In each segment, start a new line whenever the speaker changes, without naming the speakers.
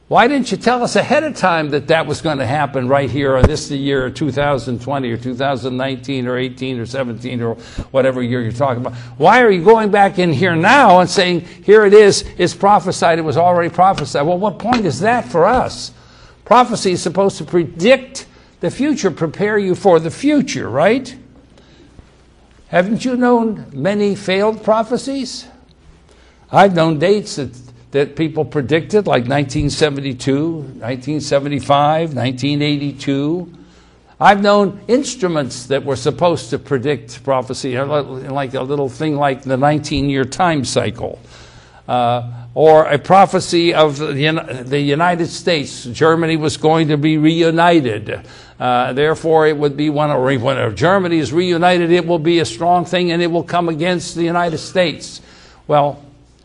Why didn't you tell us ahead of time that that was going to happen right here on this year 2020 or 2019 or 18 or 17 or whatever year you're talking about? Why are you going back in here now and saying, here it is, it's prophesied, it was already prophesied? Well, what point is that for us? Prophecy is supposed to predict the future, prepare you for the future, right? Haven't you known many failed prophecies? I've known dates that people predicted, like 1972, 1975, 1982. I've known instruments that were supposed to predict prophecy, like a little thing like the 19-year time cycle. Or a prophecy of the United States. Germany was going to be reunited. Therefore, it would be when Germany is reunited, it will be a strong thing and it will come against the United States. Well,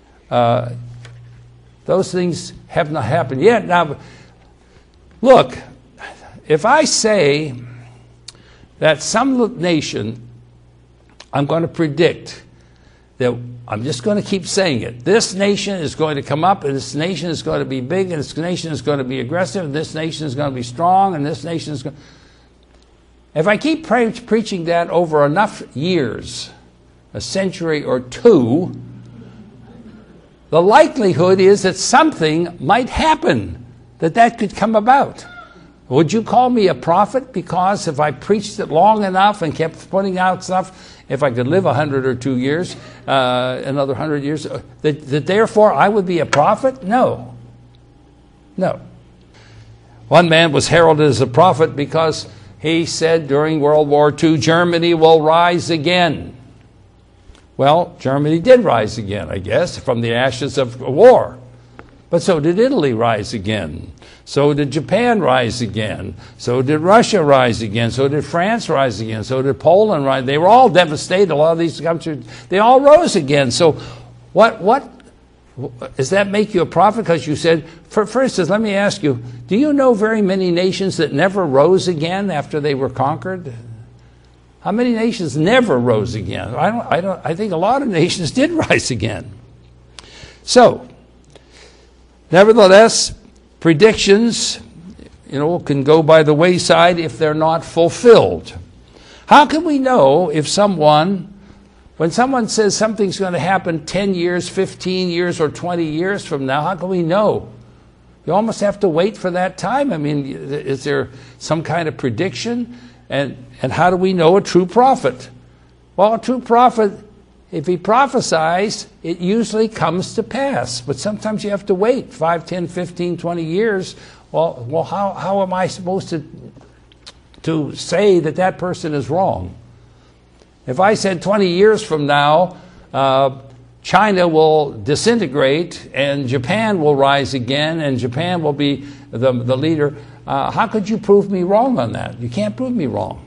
those things have not happened yet. Now, look, if I say that some nation, I'm going to predict that I'm just going to keep saying it. This nation is going to come up, and this nation is going to be big, and this nation is going to be aggressive, and this nation is going to be strong, and this nation is going to... If I keep preaching that over enough years, a century or two, the likelihood is that something might happen, that could come about. Would you call me a prophet because if I preached it long enough and kept putting out stuff, if I could live 100 or 2 years, another 100 years, that therefore I would be a prophet? No. No. One man was heralded as a prophet because he said during World War II, Germany will rise again. Well, Germany did rise again, I guess, from the ashes of war. But so did Italy rise again. So did Japan rise again. So did Russia rise again. So did France rise again. So did Poland rise. They were all devastated. A lot of these countries, they all rose again. So what does that make you a prophet? Because you said, for instance, let me ask you, do you know very many nations that never rose again after they were conquered? How many nations never rose again? I think a lot of nations did rise again. So, nevertheless, predictions, can go by the wayside if they're not fulfilled. How can we know if when someone says something's going to happen 10 years, 15 years, or 20 years from now, how can we know? You almost have to wait for that time. I mean, is there some kind of prediction? And how do we know a true prophet? Well, a true prophet, if he prophesies, it usually comes to pass. But sometimes you have to wait 5, 10, 15, 20 years. Well, how am I supposed to say that person is wrong? If I said 20 years from now, China will disintegrate and Japan will rise again and Japan will be the leader, how could you prove me wrong on that? You can't prove me wrong.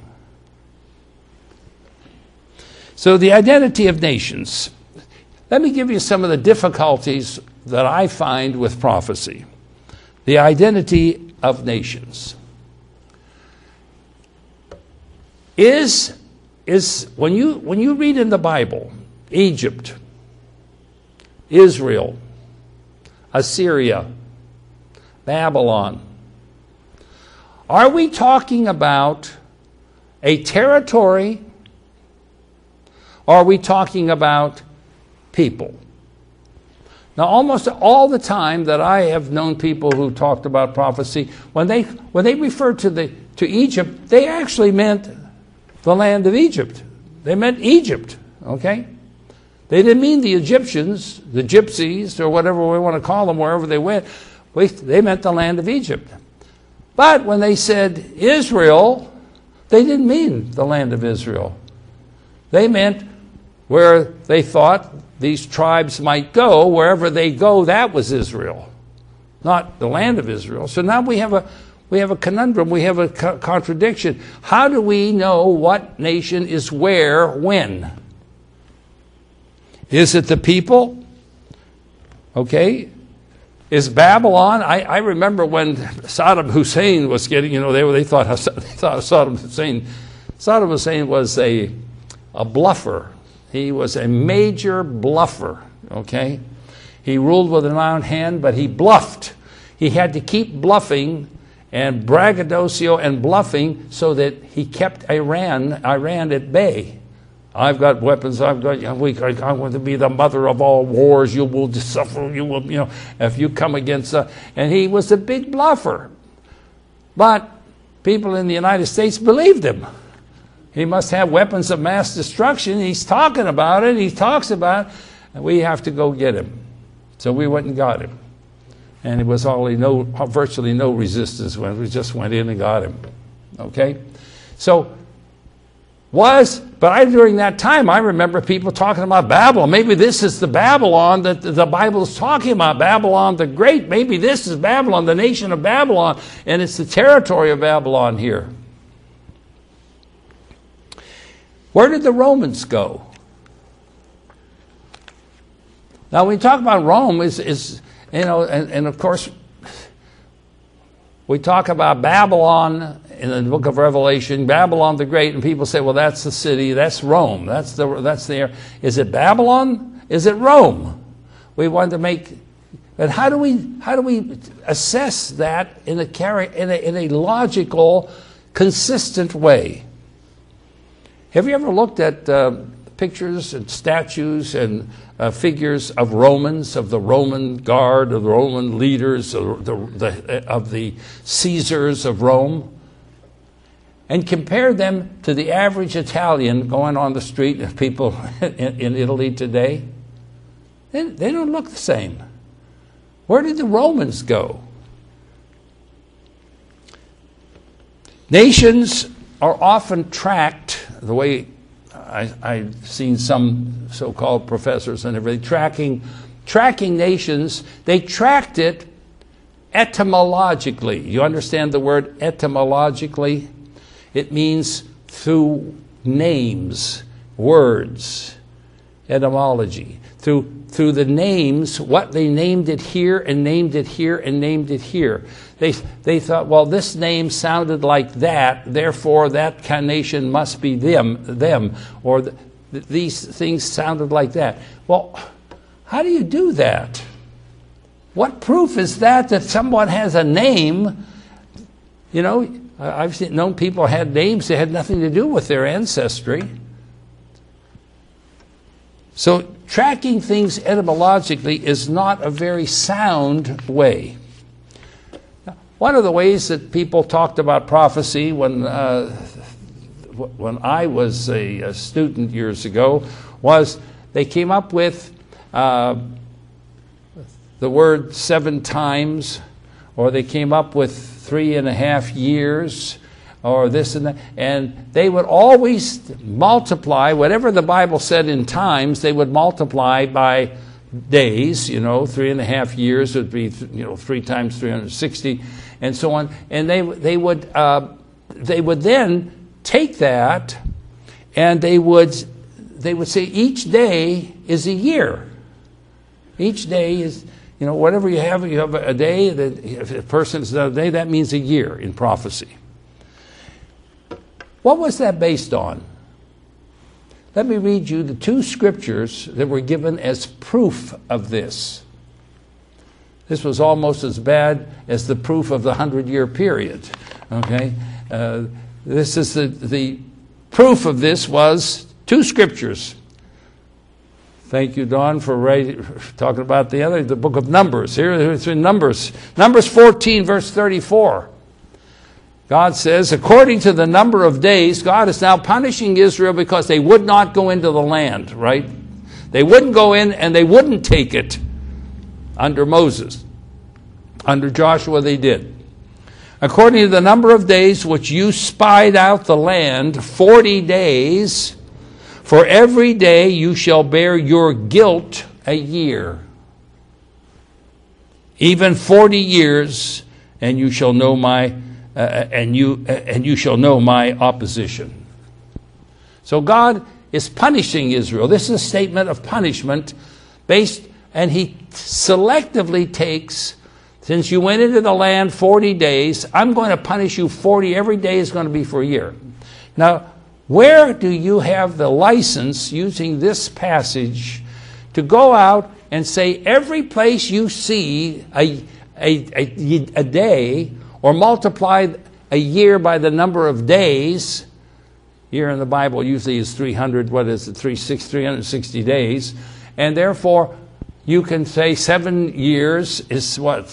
So the identity of nations. Let me give you some of the difficulties that I find with prophecy. The identity of nations. Is when you read in the Bible, Egypt, Israel, Assyria, Babylon, are we talking about a territory, or are we talking about people? Now, almost all the time that I have known people who talked about prophecy, when they referred to Egypt, they actually meant the land of Egypt. They meant Egypt, okay? They didn't mean the Egyptians, the gypsies, or whatever we want to call them, wherever they went. They meant the land of Egypt. But when they said Israel, they didn't mean the land of Israel. They meant where they thought these tribes might go. Wherever they go, that was Israel, not the land of Israel. So now we have a conundrum, we have a contradiction. How do we know what nation is where, when? Is it the people? Okay. Is Babylon? I remember when Saddam Hussein was getting, they thought Saddam Hussein was a bluffer. He was a major bluffer, okay? He ruled with an iron hand, but he bluffed. He had to keep bluffing and braggadocio and bluffing so that he kept Iran at bay. I've got weapons. I want to be the mother of all wars. You will suffer. You will, if you come against. And he was a big bluffer. But people in the United States believed him. He must have weapons of mass destruction. He's talking about it. He talks about it. And we have to go get him. So we went and got him. And it was virtually no resistance when we just went in and got him. Okay? So, during that time, I remember people talking about Babylon. Maybe this is the Babylon that the Bible is talking about, Babylon the Great. Maybe this is Babylon, the nation of Babylon, and it's the territory of Babylon here. Where did the Romans go? Now, when we talk about Rome, and of course, we talk about Babylon in the book of Revelation, Babylon the Great, and people say, well, that's the city, that's Rome, that's the. Is it Babylon? Is it Rome? We want to make. But how do we assess that in a logical, consistent way? Have you ever looked at pictures and statues and figures of Romans, of the Roman guard, of the Roman leaders, of the Caesars of Rome, and compare them to the average Italian going on the street of people in Italy today? They don't look the same. Where did the Romans go? Nations are often tracked, the way I've seen some so-called professors and everything, tracking nations. They tracked it etymologically. You understand the word etymologically? It means through names, words, etymology. Through the names, what they named it here and named it here and named it here. They thought, well, this name sounded like that, therefore that nation must be them, or these things sounded like that. Well, how do you do that? What proof is that someone has a name? I've known people had names that had nothing to do with their ancestry. So tracking things etymologically is not a very sound way. One of the ways that people talked about prophecy when I was a student years ago was they came up with the word 7 times, or they came up with 3.5 years, or this and that, and they would always multiply whatever the Bible said in times. They would multiply by days. 3.5 years would be 3 times 360, and so on. And they would then take that, and they would say each day is a year. Each day is whatever you have a day. That if a person is a day, that means a year in prophecy. What was that based on? Let me read you the 2 scriptures that were given as proof of this. This was almost as bad as the proof of the 100-year period. Okay, this is the proof of this was 2 scriptures. Thank you, Don, for talking about the book of Numbers. Here it's in Numbers 14, verse 34. God says, according to the number of days, God is now punishing Israel because they would not go into the land, right? They wouldn't go in and they wouldn't take it under Moses. Under Joshua they did. According to the number of days which you spied out the land, 40 days, for every day you shall bear your guilt a year. Even 40 years, and you shall know my and you shall know my opposition. So God is punishing Israel. This is a statement of punishment and he selectively takes, since you went into the land 40 days, I'm going to punish you 40. Every day is going to be for a year. Now, where do you have the license using this passage to go out and say every place you see a day, or multiply a year by the number of days. Year in the Bible usually is 360 days. And therefore, you can say 7 years is what,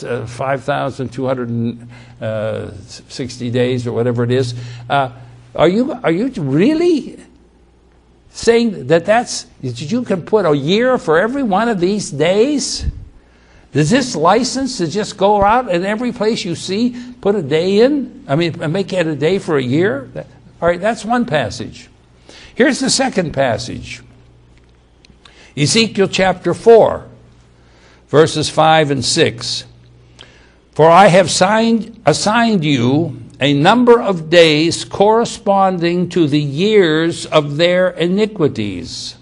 5,260 days or whatever it is. Are you really saying that you can put a year for every one of these days? Does this license to just go out and every place you see, put a day in? I mean, make it a day for a year? All right, that's one passage. Here's the second passage. Ezekiel chapter 4, verses 5 and 6. For I have assigned you a number of days corresponding to the years of their iniquities.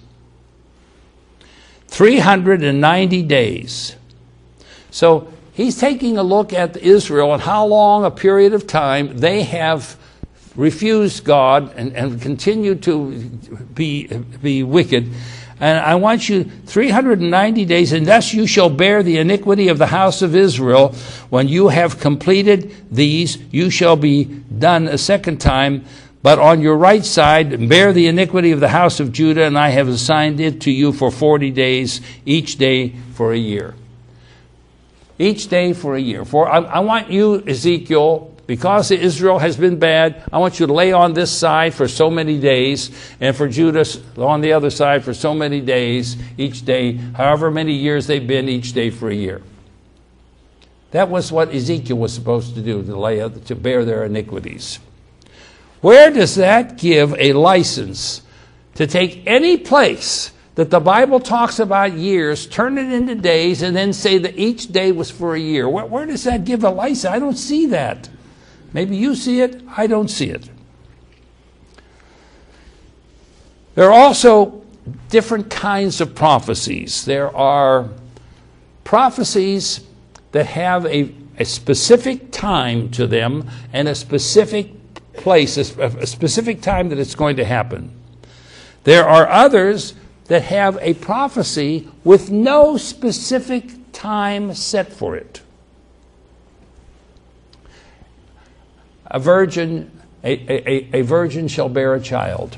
390 days. So he's taking a look at Israel and how long a period of time they have refused God and continue to be wicked. And I want you 390 days, and thus you shall bear the iniquity of the house of Israel. When you have completed these, you shall be done a second time. But on your right side, bear the iniquity of the house of Judah, and I have assigned it to you for 40 days, each day for a year. Each day for a year. For I want you, Ezekiel, because Israel has been bad, I want you to lay on this side for so many days, and for Judah on the other side for so many days, each day, however many years they've been, each day for a year. That was what Ezekiel was supposed to do, to bear their iniquities. Where does that give a license to take any place that the Bible talks about years, turn it into days, and then say that each day was for a year? Where does that give a license? I don't see that. Maybe you see it. I don't see it. There are also different kinds of prophecies. There are prophecies that have a specific time to them and a specific place, a specific time that it's going to happen. There are others that have a prophecy with no specific time set for it. A virgin shall bear a child.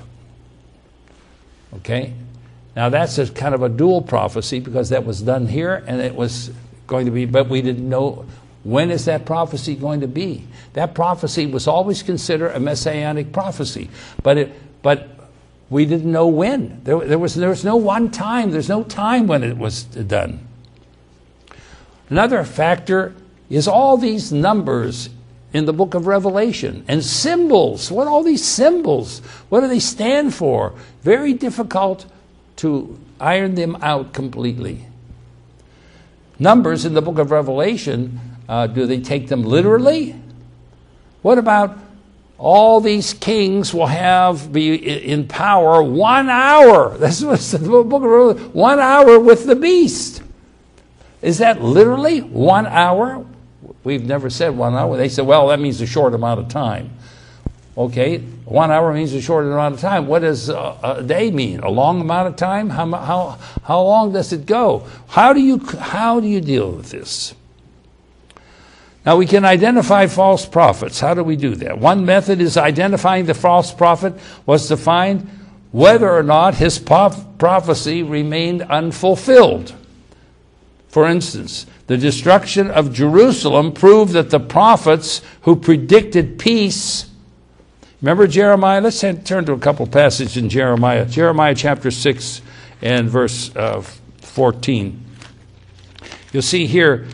Okay? Now that's a kind of a dual prophecy because that was done here and it was going to be, but we didn't know when is that prophecy going to be. That prophecy was always considered a messianic prophecy, but we didn't know when. There was no one time. There's no time when it was done. Another factor is all these numbers in the book of Revelation and symbols. What are all these symbols? What do they stand for? Very difficult to iron them out completely. Numbers in the book of Revelation, do they take them literally? What about all these kings will be in power 1 hour? That's what's the book of Revelation. 1 hour with the beast. Is that literally 1 hour? We've never said 1 hour. They said, well, that means a short amount of time. Okay, 1 hour means a short amount of time. What does a day mean? A long amount of time? How long does it go? How do you deal with this? Now, we can identify false prophets. How do we do that? One method is identifying the false prophet was to find whether or not his prophecy remained unfulfilled. For instance, the destruction of Jerusalem proved that the prophets who predicted peace. Remember Jeremiah? Let's turn to a couple passages in Jeremiah. Jeremiah chapter 6 and verse 14. You'll see here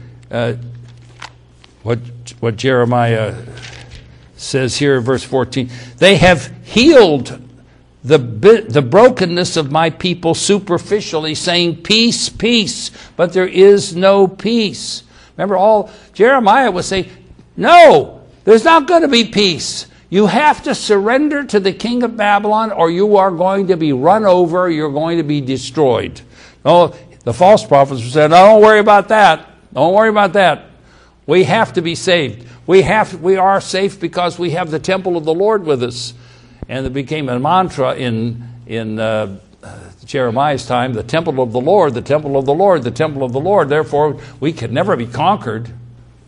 what Jeremiah says here in verse 14. They have healed the brokenness of my people superficially, saying peace, peace, but there is no peace. Remember, Jeremiah was saying, no, there's not going to be peace. You have to surrender to the king of Babylon or you are going to be run over, you're going to be destroyed. Oh, the false prophets said, no, don't worry about that. Don't worry about that. We have to be saved. We are safe because we have the temple of the Lord with us. And it became a mantra in Jeremiah's time, the temple of the Lord, the temple of the Lord, the temple of the Lord. Therefore, we can never be conquered.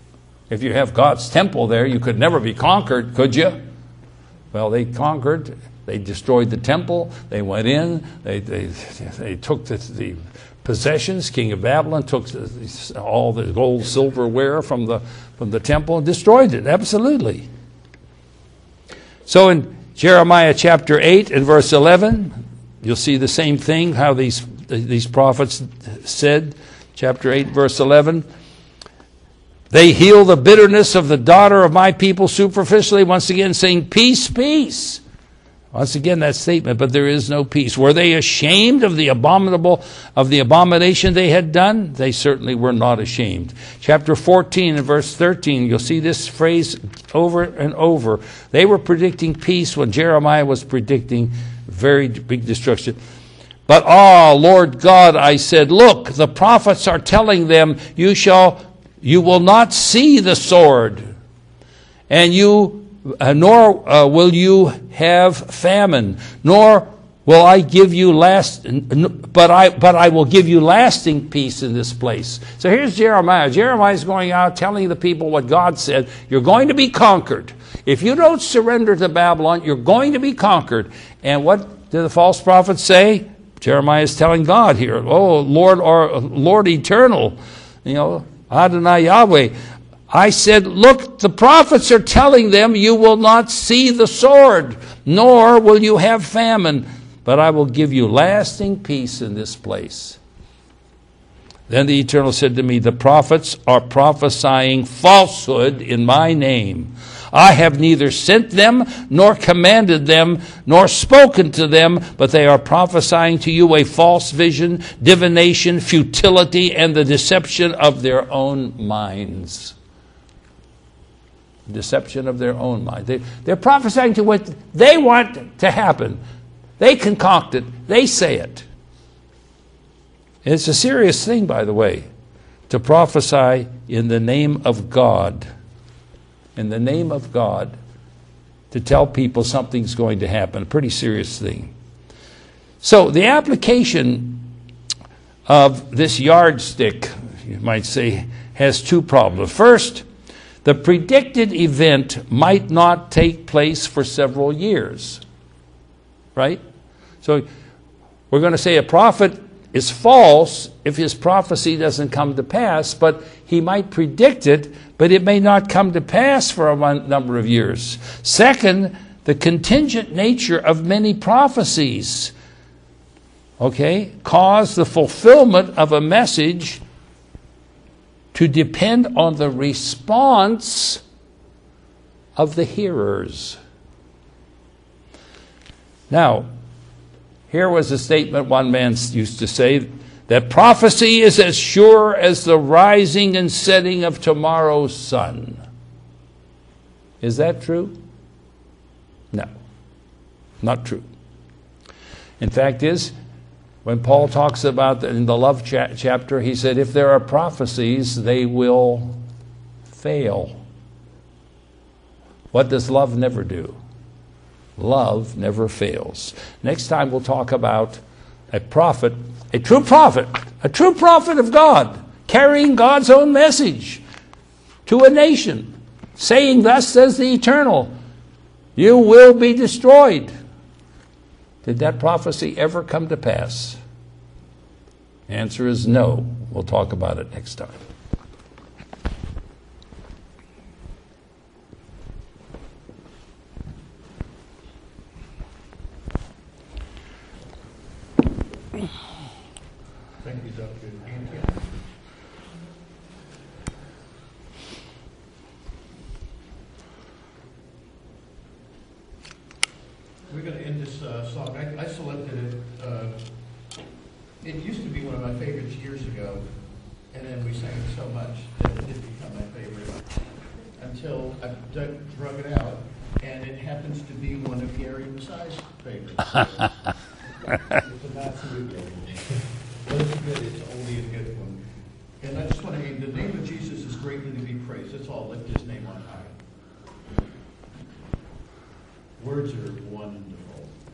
If you have God's temple there, you could never be conquered, could you? Well, they conquered. They destroyed the temple. They went in. They took the possessions. King of Babylon took all the gold, silverware from the temple and destroyed it. Absolutely. So in Jeremiah chapter 8 and verse 11, you'll see the same thing, how these prophets said. Chapter 8, verse 11. They heal the bitterness of the daughter of my people superficially, once again saying, peace, peace. Once again, that statement, but there is no peace. Were they ashamed of the abomination they had done? They certainly were not ashamed. Chapter 14 and verse 13, you'll see this phrase over and over. They were predicting peace when Jeremiah was predicting very big destruction. But, Lord God, I said, look, the prophets are telling them, you will not see the sword, and nor will you have famine, nor will I give you but I will give you lasting peace in this place. So here's Jeremiah. Jeremiah is going out telling the people what God said. You're going to be conquered. If you don't surrender to Babylon, you're going to be conquered. And what did the false prophets say? Jeremiah is telling God here, oh, Lord, or Lord eternal, Adonai Yahweh. I said, look, the prophets are telling them you will not see the sword, nor will you have famine, but I will give you lasting peace in this place. Then the Eternal said to me, the prophets are prophesying falsehood in my name. I have neither sent them, nor commanded them, nor spoken to them, but they are prophesying to you a false vision, divination, futility, and the deception of their own minds. Deception of their own mind. They're prophesying to what they want to happen. They concoct it. They say it. It's a serious thing, by the way, to prophesy in the name of God. In the name of God, to tell people something's going to happen. A pretty serious thing. So the application of this yardstick, you might say, has two problems. First, the predicted event might not take place for several years. Right? So we're going to say a prophet is false if his prophecy doesn't come to pass, but he might predict it, but it may not come to pass for a number of years. Second, the contingent nature of many prophecies, cause the fulfillment of a message to depend on the response of the hearers. Now, here was a statement one man used to say, that prophecy is as sure as the rising and setting of tomorrow's sun. Is that true? No, not true. In fact is, when Paul talks about in the love chapter, he said, if there are prophecies, they will fail. What does love never do? Love never fails. Next time we'll talk about a prophet, a true prophet of God, carrying God's own message to a nation, saying, thus says the Eternal, you will be destroyed. Did that prophecy ever come to pass? The answer is no. We'll talk about it next time.
Thank you, Dr. Antioch. We're going to end this song. I selected it. It used to be one of my favorites years ago, and then we sang it so much that it did become my favorite until I drug it out, and it happens to be one of Gary Masai's favorites. So it's a not so good one. But it's good. It's only a good one. And I just want to name, the name of Jesus is greatly to be praised. That's all. Lift his name on high. Words are wonderful.